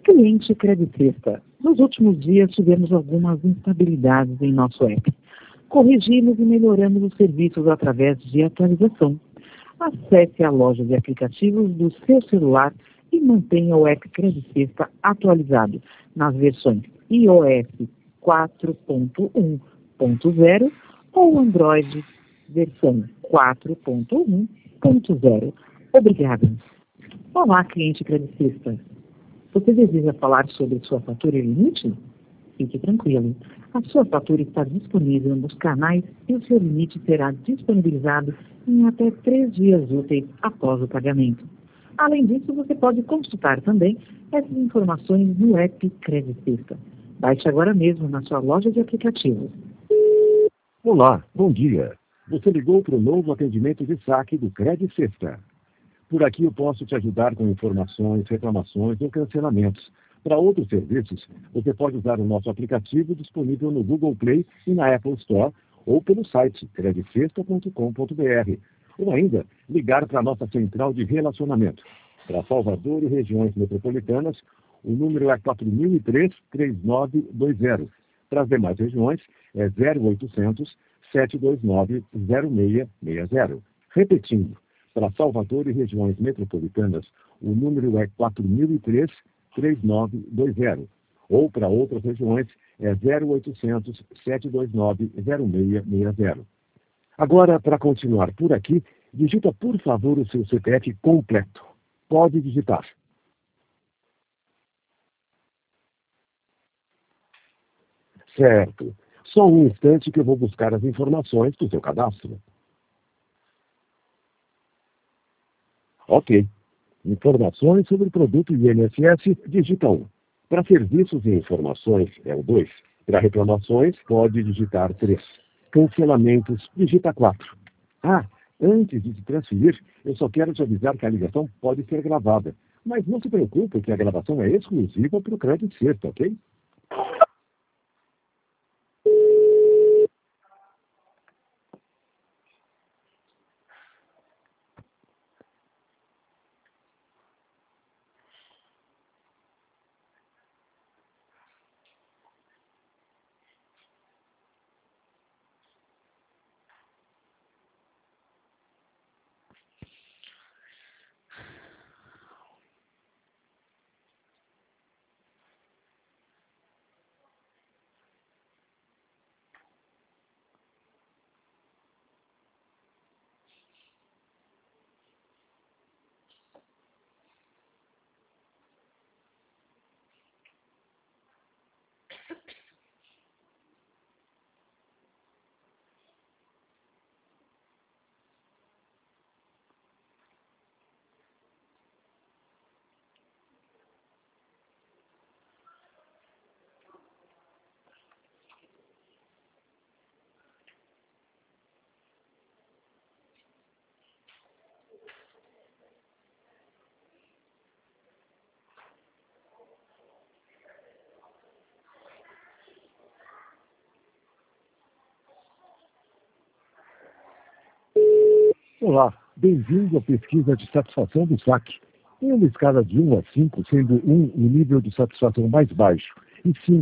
Cliente Credicesta. Nos últimos dias tivemos algumas instabilidades em nosso app. Corrigimos e melhoramos os serviços através de atualização. Acesse a loja de aplicativos do seu celular e mantenha o app Credicesta atualizado nas versões iOS 4.1.0 ou Android versão 4.1.0. Obrigada. Olá, cliente Credicesta. Você deseja falar sobre sua fatura e limite? Fique tranquilo. A sua fatura está disponível nos canais e o seu limite será disponibilizado em até 3 dias úteis após o pagamento. Além disso, você pode consultar também essas informações no app Credicesta. Baixe agora mesmo na sua loja de aplicativos. Olá, bom dia. Você ligou para o novo atendimento de saque do Credicesta. Por aqui eu posso te ajudar com informações, reclamações ou cancelamentos. Para outros serviços, você pode usar o nosso aplicativo disponível no Google Play e na Apple Store ou pelo site credicesta.com.br. Ou ainda, ligar para a nossa central de relacionamento. Para Salvador e regiões metropolitanas, o número é 4003-3920. Para as demais regiões, é 0800-729-0660. Repetindo, para Salvador e regiões metropolitanas, o número é 4003-3920. Ou para outras regiões, é 0800-729-0660. Agora, para continuar por aqui, digita, por favor, o seu CPF completo. Pode digitar. Certo. Só um instante que eu vou buscar as informações do seu cadastro. Ok. Informações sobre o produto INSS, digita 1. Para serviços e informações, é o 2. Para reclamações, pode digitar 3. Cancelamentos, digita 4. Ah, antes de te transferir, eu só quero te avisar que a ligação pode ser gravada. Mas não se preocupe que a gravação é exclusiva para o Credicesta, ok? Olá, bem-vindo à pesquisa de satisfação do saque. Em uma escala de 1 a 5, sendo 1 o nível de satisfação mais baixo e 5